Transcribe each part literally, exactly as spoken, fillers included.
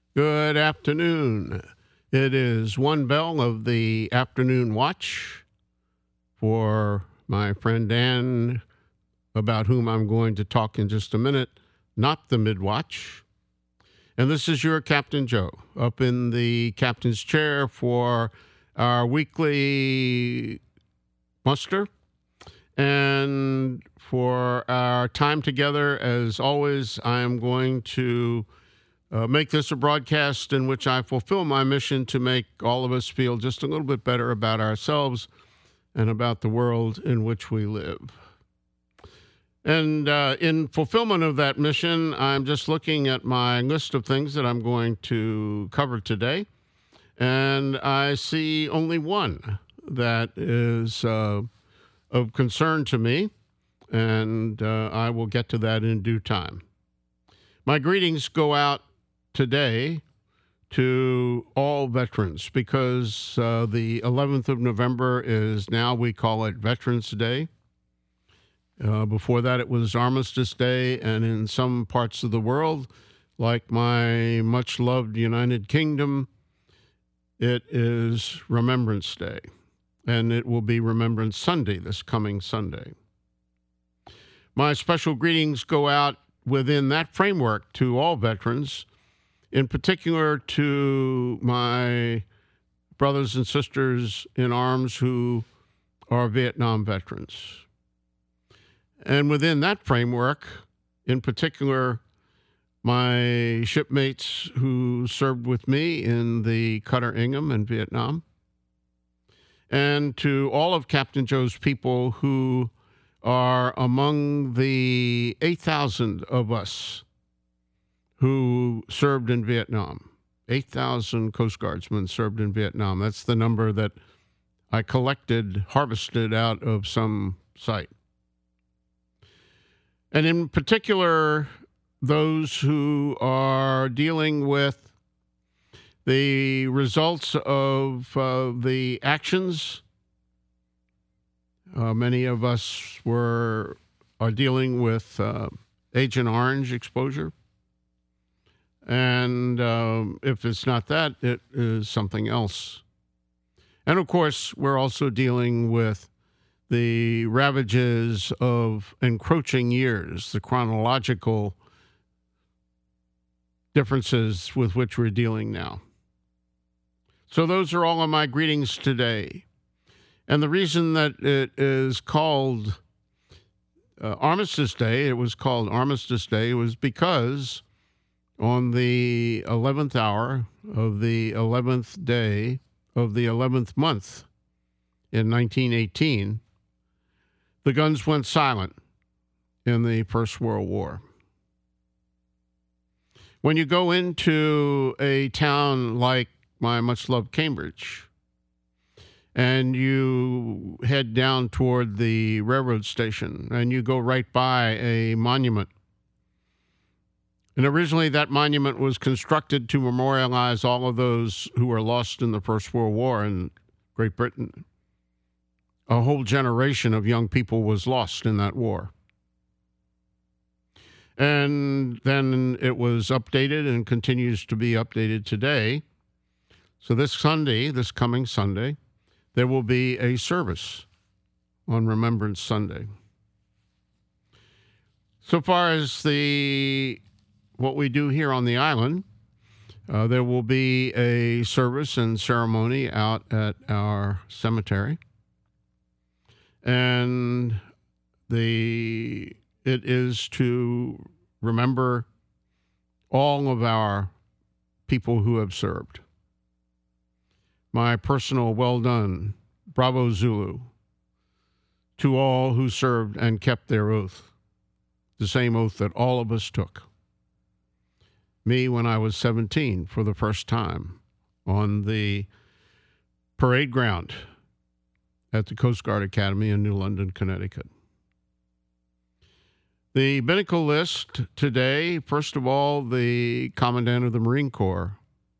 Good afternoon. It is one bell of the afternoon watch for my friend Dan, about whom I'm going to talk in just a minute, not the midwatch. And this is your Captain Joe up in the captain's chair for our weekly muster. And for our time together, as always, I am going to Uh, make this a broadcast in which I fulfill my mission to make all of us feel just a little bit better about ourselves and about the world in which we live. And uh, in fulfillment of that mission, I'm just looking at my list of things that I'm going to cover today, and I see only one that is uh, of concern to me, and uh, I will get to that in due time. My greetings go out today to all veterans, because uh, the eleventh of November is now, we call it Veterans Day. Uh, before that, it was Armistice Day, and in some parts of the world, like my much-loved United Kingdom, it is Remembrance Day, and it will be Remembrance Sunday this coming Sunday. My special greetings go out within that framework to all veterans, in particular to my brothers and sisters in arms who are Vietnam veterans. And within that framework, in particular, my shipmates who served with me in the Cutter Ingham in Vietnam, and to all of Captain Joe's people who are among the eight thousand of us who served in Vietnam. eight thousand Coast Guardsmen served in Vietnam. That's the number that I collected, harvested out of some site. And in particular, those who are dealing with the results of uh, the actions. Uh, many of us were are dealing with uh, Agent Orange exposure. And um, if it's not that, it is something else. And of course, we're also dealing with the ravages of encroaching years, the chronological differences with which we're dealing now. So those are all of my greetings today. And the reason that it is called uh, Armistice Day, it was called Armistice Day, was because on the eleventh hour of the eleventh day of the eleventh month in nineteen eighteen, the guns went silent in the First World War. When you go into a town like my much-loved Cambridge, and you head down toward the railroad station, and you go right by a monument. And originally that monument was constructed to memorialize all of those who were lost in the First World War in Great Britain. A whole generation of young people was lost in that war. And then it was updated and continues to be updated today. So this Sunday, this coming Sunday, there will be a service on Remembrance Sunday. So far as the what we do here on the island, uh, there will be a service and ceremony out at our cemetery. And the it is to remember all of our people who have served. My personal well done, Bravo Zulu, to all who served and kept their oath, the same oath that all of us took. Me when I was seventeen for the first time on the parade ground at the Coast Guard Academy in New London, Connecticut. The binnacle list today, first of all, the Commandant of the Marine Corps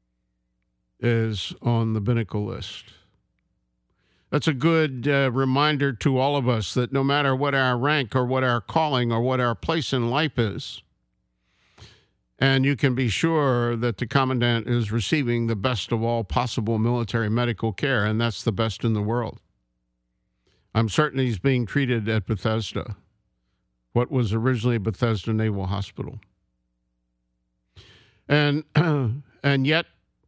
is on the binnacle list. That's a good uh, reminder to all of us that no matter what our rank or what our calling or what our place in life is, And you can be sure that the commandant is receiving the best of all possible military medical care, and that's the best in the world. I'm certain he's being treated at Bethesda, what was originally Bethesda Naval Hospital. And, and yet,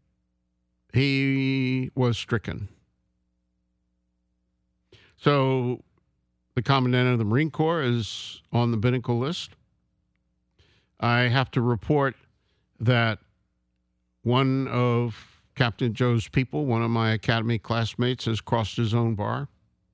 he was stricken. So the Commandant of the Marine Corps is on the Binnacle list. I have to report that one of Captain Joe's people, one of my academy classmates, has crossed his own bar.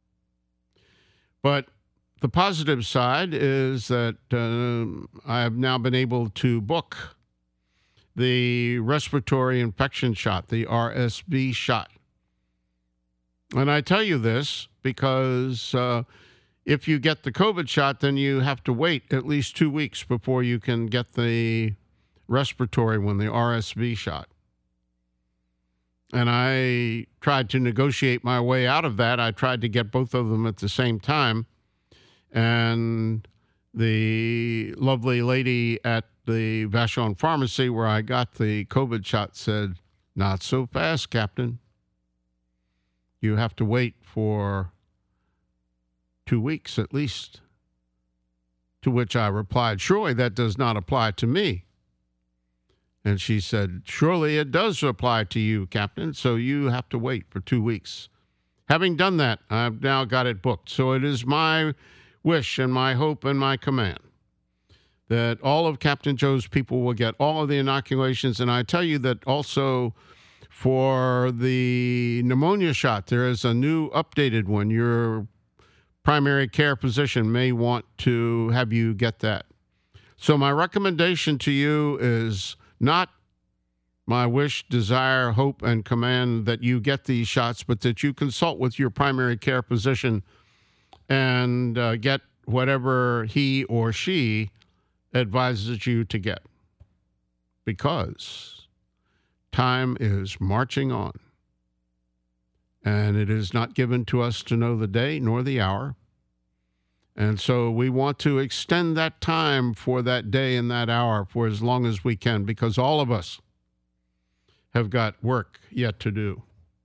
But the positive side is that uh, I have now been able to book the respiratory infection shot, the R S V shot. And I tell you this because uh, if you get the COVID shot, then you have to wait at least two weeks before you can get the respiratory one, the R S V shot. And I tried to negotiate my way out of that. I tried to get both of them at the same time. And the lovely lady at the Vashon Pharmacy where I got the COVID shot said, "Not so fast, Captain. You have to wait for two weeks at least." To which I replied, "Surely that does not apply to me." And she said, "Surely it does apply to you, Captain, so you have to wait for two weeks. Having done that, I've now got it booked. So it is my wish and my hope and my command that all of Captain Joe's people will get all of the inoculations. And I tell you that also for the pneumonia shot, there is a new updated one. Your primary care physician may want to have you get that. So my recommendation to you is not my wish, desire, hope, and command that you get these shots, but that you consult with your primary care physician and uh, get whatever he or she advises you to get. Because time is marching on. And it is not given to us to know the day nor the hour. And so we want to extend that time for that day and that hour for as long as we can, because all of us have got work yet to do.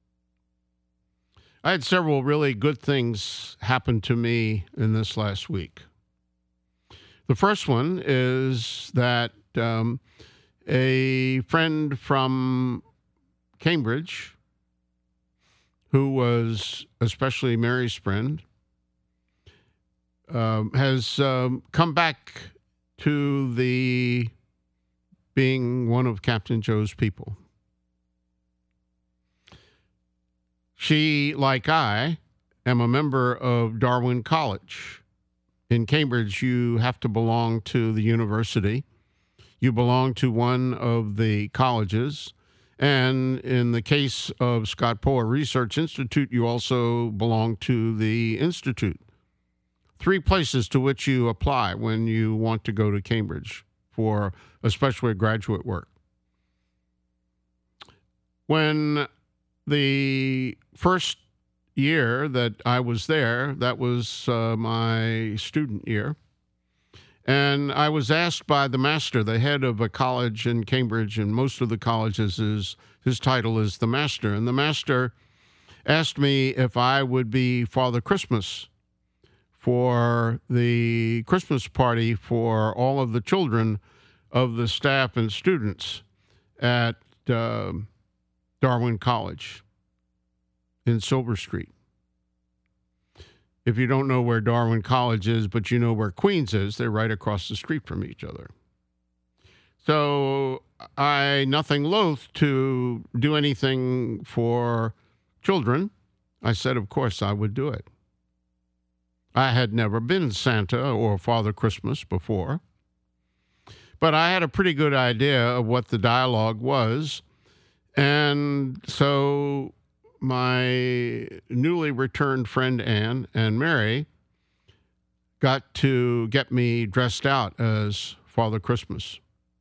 I had several really good things happen to me in this last week. The first one is that um, a friend from Cambridge, who was especially Mary's friend, um, has um, come back to the being one of Captain Joe's people. She, like I, am a member of Darwin College. In Cambridge, you have to belong to the university. You belong to one of the colleges. And in the case of Scott Power Research Institute, you also belong to the institute. Three places to which you apply when you want to go to Cambridge for especially graduate work. When the first year that I was there, that was uh, my student year, and I was asked by the master, the head of a college in Cambridge, and most of the colleges, is his title is the master, and the master asked me if I would be Father Christmas for the Christmas party for all of the children of the staff and students at uh, Darwin College in Silver Street. If you don't know where Darwin College is, but you know where Queens is, they're right across the street from each other. So I, nothing loath to do anything for children, I said, of course, I would do it. I had never been Santa or Father Christmas before, but I had a pretty good idea of what the dialogue was. And so my newly returned friend Anne and Mary got to get me dressed out as Father Christmas.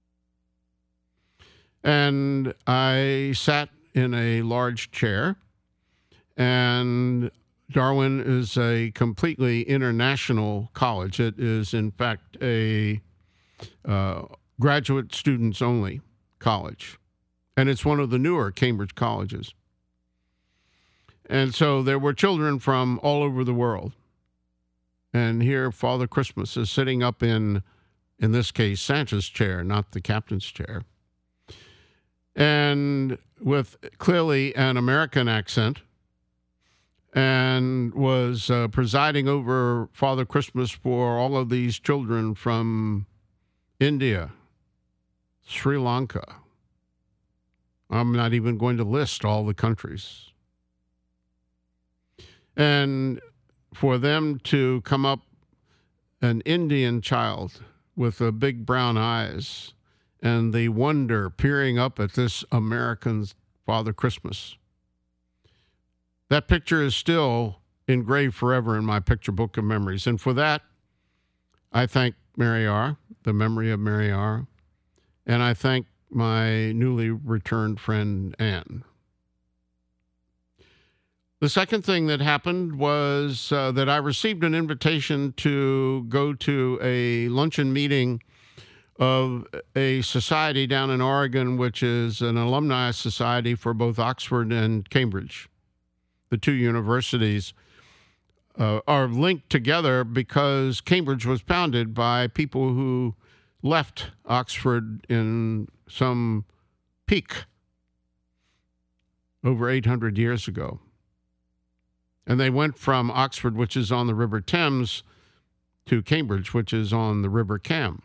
And I sat in a large chair, and Darwin is a completely international college. It is, in fact, a uh, graduate students only college. And it's one of the newer Cambridge colleges. And so there were children from all over the world. And here Father Christmas is sitting up in, in this case, Santa's chair, not the captain's chair. And with clearly an American accent, and was uh, presiding over Father Christmas for all of these children from India, Sri Lanka. I'm not even going to list all the countries. And for them to come up, an Indian child with the big brown eyes and the wonder peering up at this American Father Christmas. That picture is still engraved forever in my picture book of memories. And for that, I thank Mary R., the memory of Mary R., and I thank my newly returned friend, Anne. The second thing that happened was uh, that I received an invitation to go to a luncheon meeting of a society down in Oregon, which is an alumni society for both Oxford and Cambridge. The two universities uh, are linked together because Cambridge was founded by people who left Oxford in some peak over eight hundred years ago. And they went from Oxford, which is on the River Thames, to Cambridge, which is on the River Cam.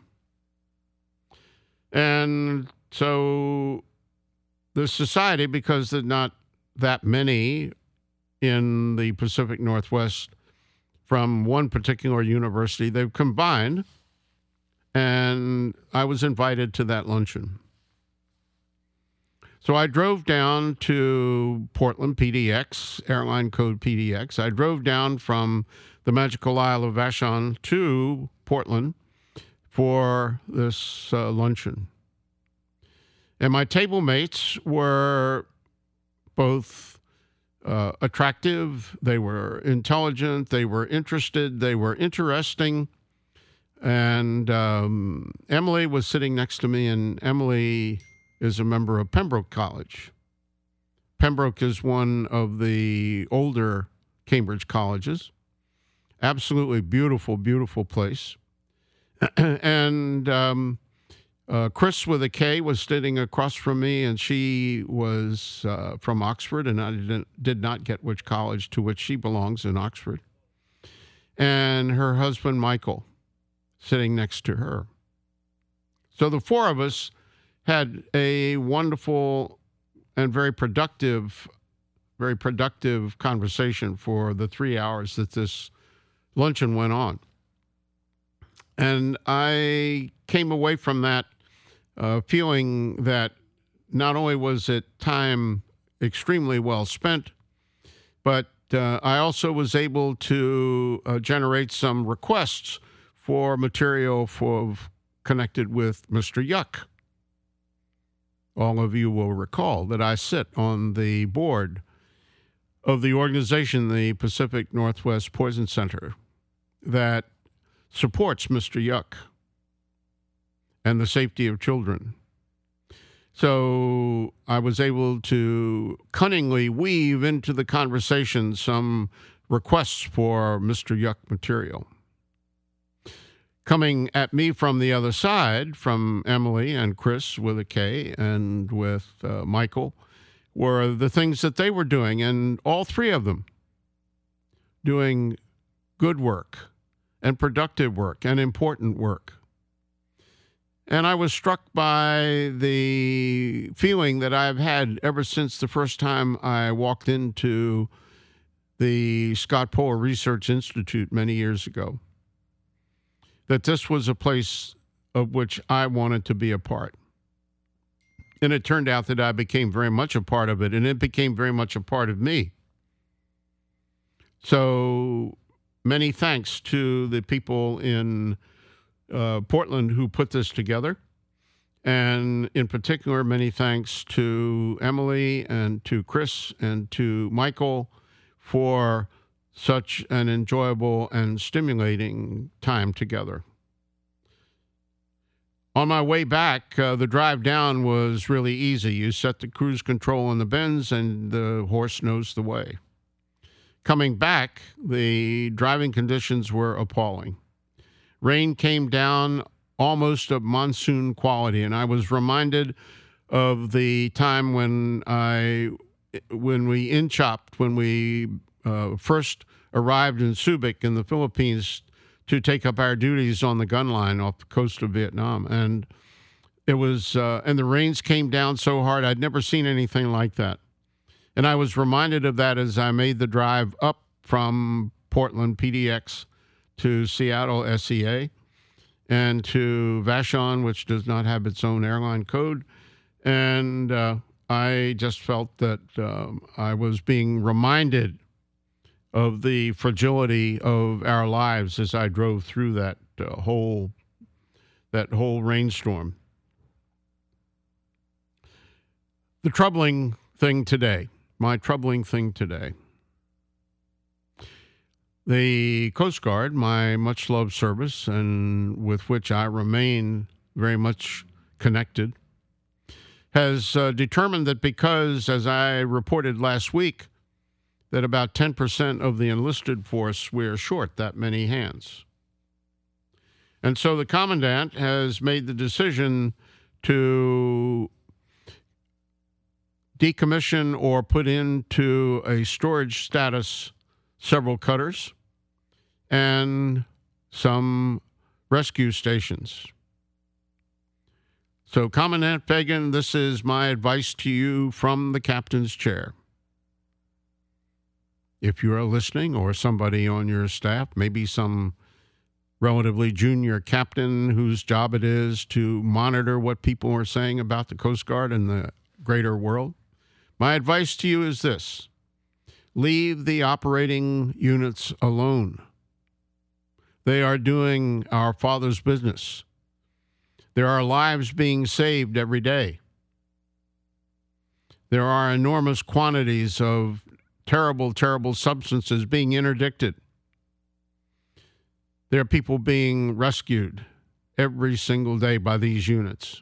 And so the society, because there's not that many in the Pacific Northwest from one particular university, they've combined, and I was invited to that luncheon. So I drove down to Portland, P D X, airline code P D X. I drove down from the magical Isle of Vashon to Portland for this uh, luncheon. And my table mates were both uh, attractive, they were intelligent, they were interested, they were interesting. And um, Emily was sitting next to me, and Emily is a member of Pembroke College. Pembroke is one of the older Cambridge colleges. Absolutely beautiful, beautiful place. and um, uh, Chris with a K was sitting across from me, and she was uh, from Oxford, and I didn't, did not get which college to which she belongs in Oxford. And her husband, Michael, sitting next to her. So the four of us had a wonderful and very productive, very productive conversation for the three hours that this luncheon went on. And I came away from that uh, feeling that not only was it time extremely well spent, but uh, I also was able to uh, generate some requests for material for connected with Mister Yuck. All of you will recall that I sit on the board of the organization, the Pacific Northwest Poison Center, that supports Mister Yuck and the safety of children. So I was able to cunningly weave into the conversation some requests for Mister Yuck material. Coming at me from the other side, from Emily and Chris with a K and with uh, Michael, were the things that they were doing, and all three of them doing good work and productive work and important work. And I was struck by the feeling that I've had ever since the first time I walked into the Scott Poler Research Institute many years ago, that this was a place of which I wanted to be a part. And it turned out that I became very much a part of it, and it became very much a part of me. So many thanks to the people in uh, Portland who put this together. And in particular, many thanks to Emily and to Chris and to Michael for such an enjoyable and stimulating time together. On my way back, uh, the drive down was really easy. You set the cruise control on the bends, and the horse knows the way. Coming back, the driving conditions were appalling. Rain came down almost of monsoon quality, and I was reminded of the time when I, when we in-chopped, when we uh, first arrived in Subic in the Philippines to take up our duties on the gun line off the coast of Vietnam. And it was, uh, and the rains came down so hard, I'd never seen anything like that. And I was reminded of that as I made the drive up from Portland P D X to Seattle S E A and to Vashon, which does not have its own airline code. And uh, I just felt that um, I was being reminded of the fragility of our lives as I drove through that uh, whole that whole rainstorm. The troubling thing today, my troubling thing today, the Coast Guard, my much-loved service, and with which I remain very much connected, has uh, determined that because, as I reported last week, that about ten percent of the enlisted force, we're short that many hands. And so the commandant has made the decision to decommission or put into a storage status several cutters and some rescue stations. So, Commandant Fagan, this is my advice to you from the captain's chair. If you are listening, or somebody on your staff, maybe some relatively junior captain whose job it is to monitor what people are saying about the Coast Guard and the greater world, my advice to you is this: leave the operating units alone. They are doing our Father's business. There are lives being saved every day. There are enormous quantities of terrible, terrible substances being interdicted. There are people being rescued every single day by these units.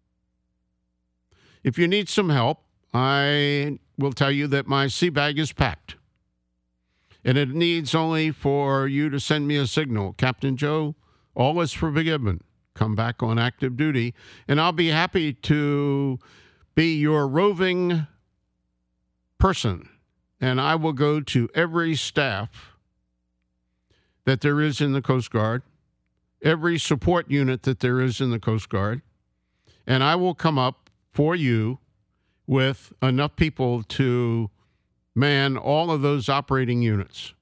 If you need some help, I will tell you that my sea bag is packed. And it needs only for you to send me a signal. Captain Joe, all is forgiven. Come back on active duty, and I'll be happy to be your roving person. And I will go to every staff that there is in the Coast Guard, every support unit that there is in the Coast Guard, and I will come up for you with enough people to man all of those operating units.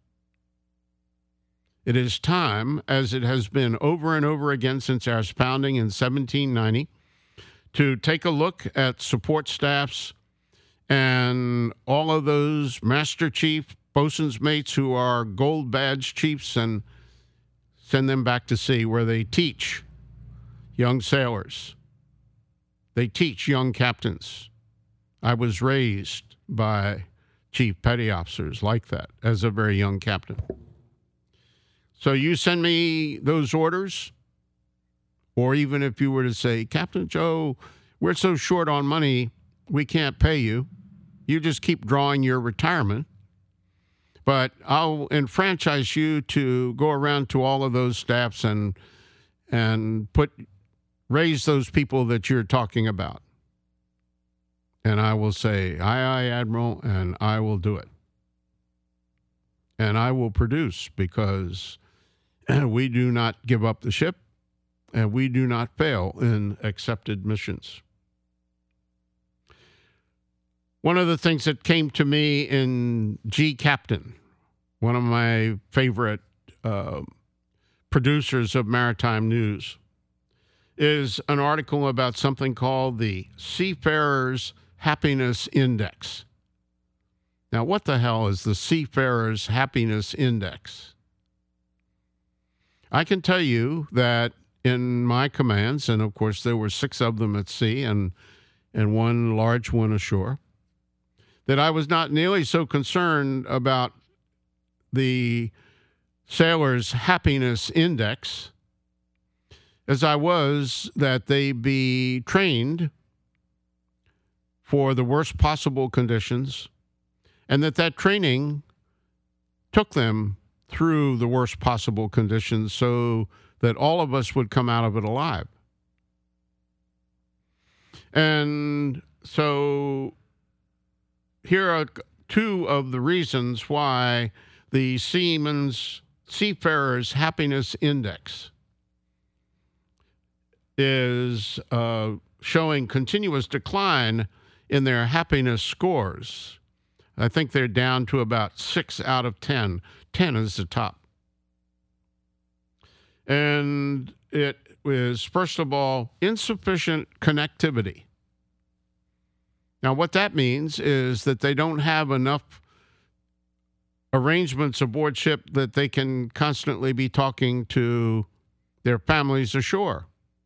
It is time, as it has been over and over again since our founding in seventeen ninety, to take a look at support staffs and all of those master chief, bosun's mates who are gold badge chiefs, and send them back to sea where they teach young sailors. They teach young captains. I was raised by chief petty officers like that as a very young captain. So you send me those orders, or even if you were to say, Captain Joe, we're so short on money, we can't pay you. You just keep drawing your retirement. But I'll enfranchise you to go around to all of those staffs and and put raise those people that you're talking about. And I will say, aye, aye, Admiral, and I will do it. And I will produce, because we do not give up the ship, and we do not fail in accepted missions. One of the things that came to me in G Captain, one of my favorite uh, producers of maritime news, is an article about something called the Seafarer's Happiness Index. Now, what the hell is the Seafarer's Happiness Index? I can tell you that in my commands, and of course there were six of them at sea and, and one large one ashore, that I was not nearly so concerned about the sailor's happiness index as I was, that they be trained for the worst possible conditions, and that that training took them through the worst possible conditions so that all of us would come out of it alive. And so here are two of the reasons why the Seamen's Seafarers Happiness Index is uh, showing continuous decline in their happiness scores. I think they're down to about six out of ten. ten is the top. And it is, first of all, insufficient connectivity. Now, what that means is that they don't have enough arrangements aboard ship that they can constantly be talking to their families ashore.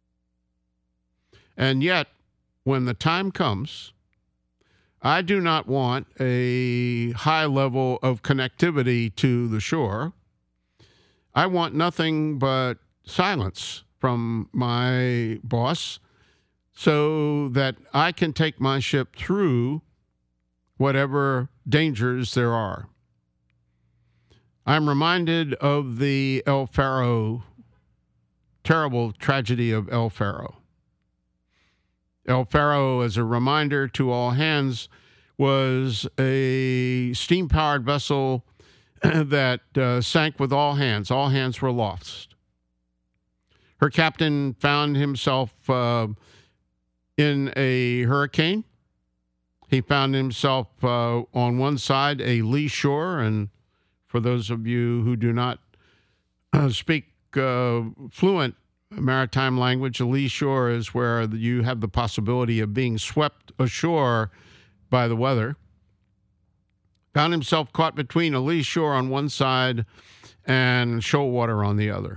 And yet, when the time comes, I do not want a high level of connectivity to the shore. I want nothing but silence from my boss so that I can take my ship through whatever dangers there are. I'm reminded of the El Faro, terrible tragedy of El Faro. El Faro, as a reminder to all hands, was a steam-powered vessel that uh, sank with all hands. All hands were lost. Her captain found himself uh, in a hurricane. He found himself uh, on one side, a lee shore, and for those of you who do not uh, speak uh, fluent maritime language, a lee shore is where you have the possibility of being swept ashore by the weather. Found himself caught between a lee shore on one side and shoal water on the other.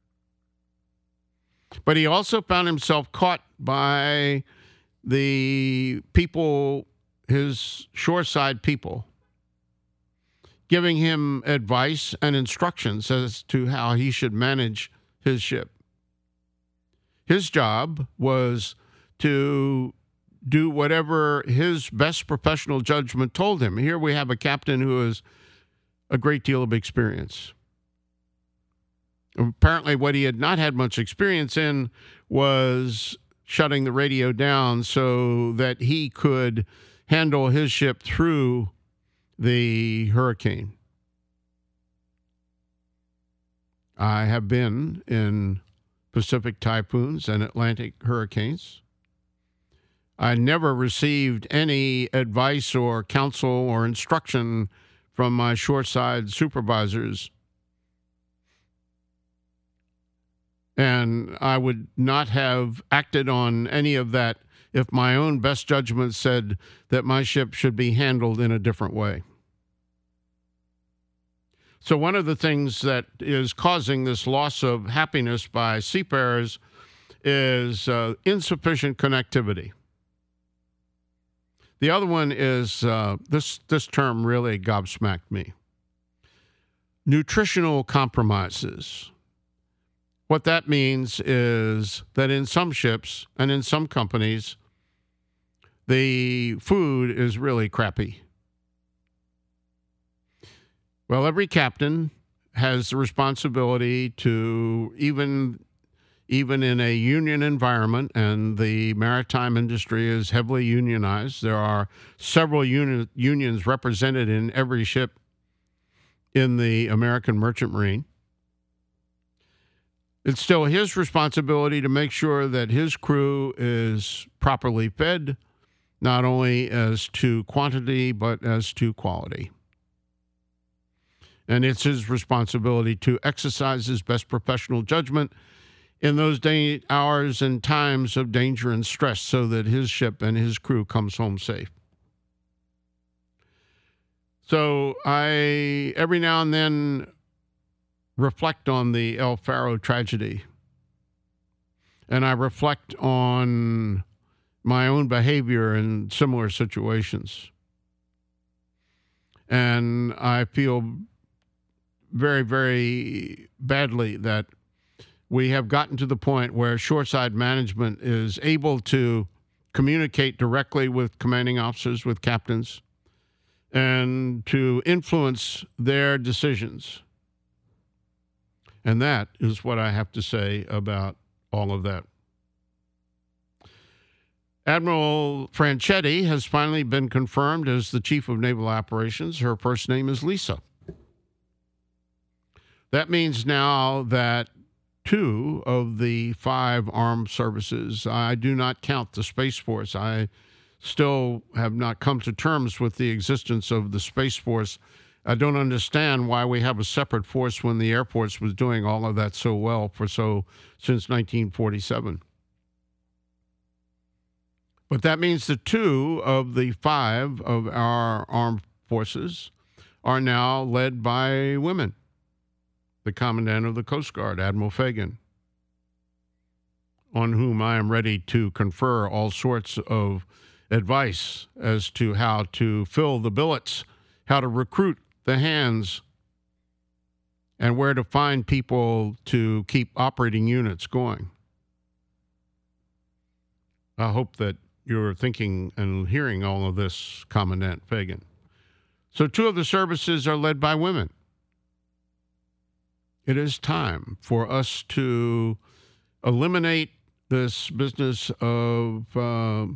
But he also found himself caught by the people, his shoreside people, giving him advice and instructions as to how he should manage his ship. His job was to do whatever his best professional judgment told him. Here we have a captain who has a great deal of experience. Apparently what he had not had much experience in was shutting the radio down so that he could handle his ship through the hurricane. I have been in Pacific typhoons and Atlantic hurricanes. I never received any advice or counsel or instruction from my shoreside supervisors. And I would not have acted on any of that if my own best judgment said that my ship should be handled in a different way. So one of the things that is causing this loss of happiness by seafarers is uh, insufficient connectivity. The other one is, uh, this, this term really gobsmacked me. Nutritional compromises. What that means is that in some ships and in some companies, the food is really crappy. Well, every captain has the responsibility to, even, even in a union environment, and the maritime industry is heavily unionized. There are several uni- unions represented in every ship in the American Merchant Marine. It's still his responsibility to make sure that his crew is properly fed, not only as to quantity, but as to quality. And it's his responsibility to exercise his best professional judgment in those day, hours and times of danger and stress so that his ship and his crew comes home safe. So I, every now and then, reflect on the El Faro tragedy. And I reflect on my own behavior in similar situations. And I feel very, very badly that we have gotten to the point where shoreside management is able to communicate directly with commanding officers, with captains, and to influence their decisions. And that is what I have to say about all of that. Admiral Franchetti has finally been confirmed as the Chief of Naval Operations. Her first name is Lisa. That means now that two of the five armed services, I do not count the Space Force. I still have not come to terms with the existence of the Space Force. I don't understand why we have a separate force when the Air Force was doing all of that so well for so since nineteen forty-seven. But that means that two of the five of our armed forces are now led by women. The Commandant of the Coast Guard, Admiral Fagan, on whom I am ready to confer all sorts of advice as to how to fill the billets, how to recruit the hands, and where to find people to keep operating units going. I hope that you're thinking and hearing all of this, Commandant Fagan. So two of the services are led by women. It is time for us to eliminate this business of uh,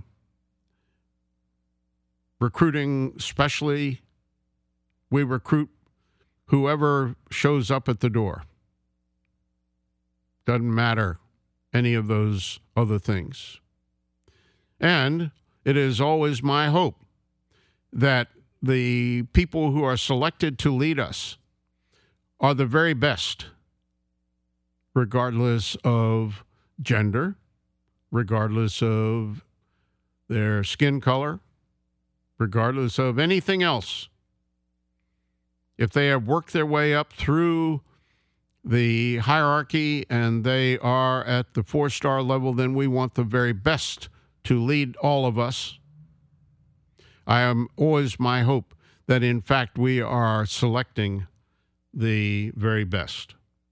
recruiting, especially we recruit whoever shows up at the door. Doesn't matter any of those other things. And it is always my hope that the people who are selected to lead us are the very best, regardless of gender, regardless of their skin color, regardless of anything else. If they have worked their way up through the hierarchy and they are at the four-star level, then we want the very best to lead all of us. I am always my hope that, in fact, we are selecting the very best.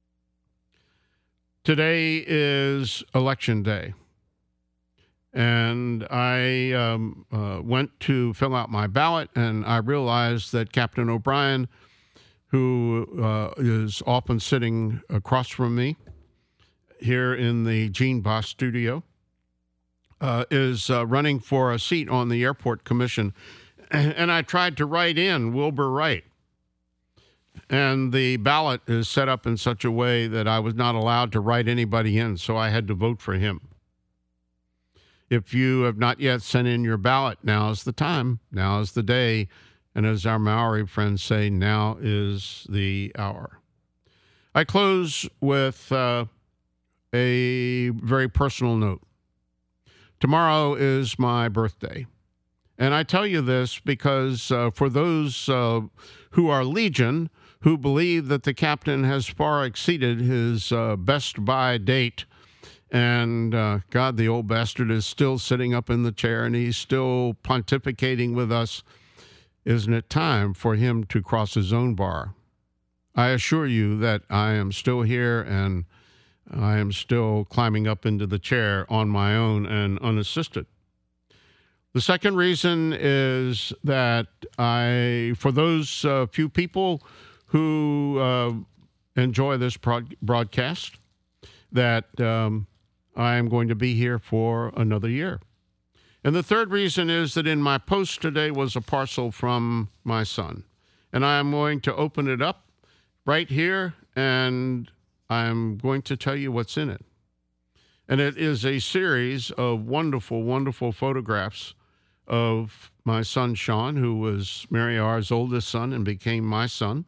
Today is Election Day, and I um, uh, went to fill out my ballot, and I realized that Captain O'Brien, who uh, is often sitting across from me here in the Gene Boss studio, uh, is uh, running for a seat on the Airport Commission, and I tried to write in Wilbur Wright. And the ballot is set up in such a way that I was not allowed to write anybody in, so I had to vote for him. If you have not yet sent in your ballot, now is the time, now is the day, and as our Maori friends say, now is the hour. I close with uh, a very personal note. Tomorrow is my birthday. And I tell you this because uh, for those uh, who are Legion, who believe that the captain has far exceeded his uh, best by date, and uh, God, the old bastard is still sitting up in the chair and he's still pontificating with us, isn't it time for him to cross his own bar? I assure you that I am still here and I am still climbing up into the chair on my own and unassisted. The second reason is that I, for those uh, few people who uh, enjoy this prod- broadcast, that um, I am going to be here for another year. And the third reason is that in my post today was a parcel from my son. And I am going to open it up right here, and I'm going to tell you what's in it. And it is a series of wonderful, wonderful photographs of my son, Sean, who was Mary R's oldest son and became my son.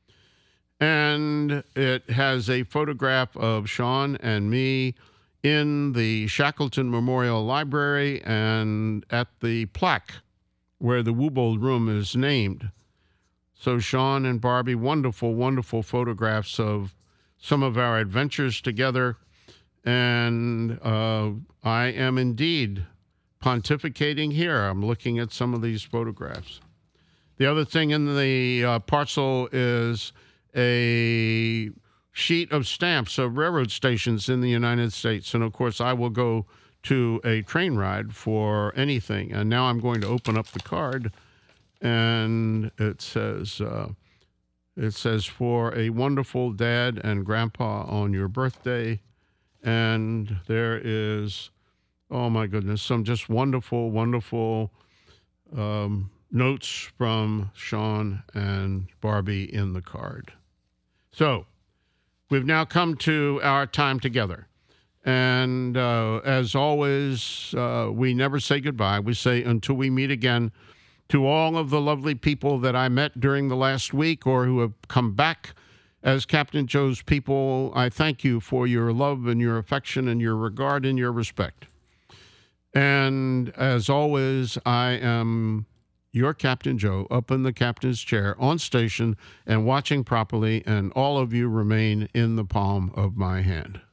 And it has a photograph of Sean and me in the Shackleton Memorial Library and at the plaque where the Woobold Room is named. So Sean and Barbie, wonderful, wonderful photographs of some of our adventures together. And uh, I am indeed pontificating here. I'm looking at some of these photographs. The other thing in the uh, parcel is a sheet of stamps of railroad stations in the United States. And of course, I will go to a train ride for anything. And now I'm going to open up the card, and it says, uh, it says, for a wonderful dad and grandpa on your birthday. And there is, oh my goodness, some just wonderful, wonderful um, notes from Sean and Barbie in the card. So we've now come to our time together. And uh, as always, uh, we never say goodbye. We say until we meet again. To all of the lovely people that I met during the last week or who have come back as Captain Joe's people, I thank you for your love and your affection and your regard and your respect. And as always, I am your Captain Joe, up in the captain's chair, on station and watching properly, and all of you remain in the palm of my hand.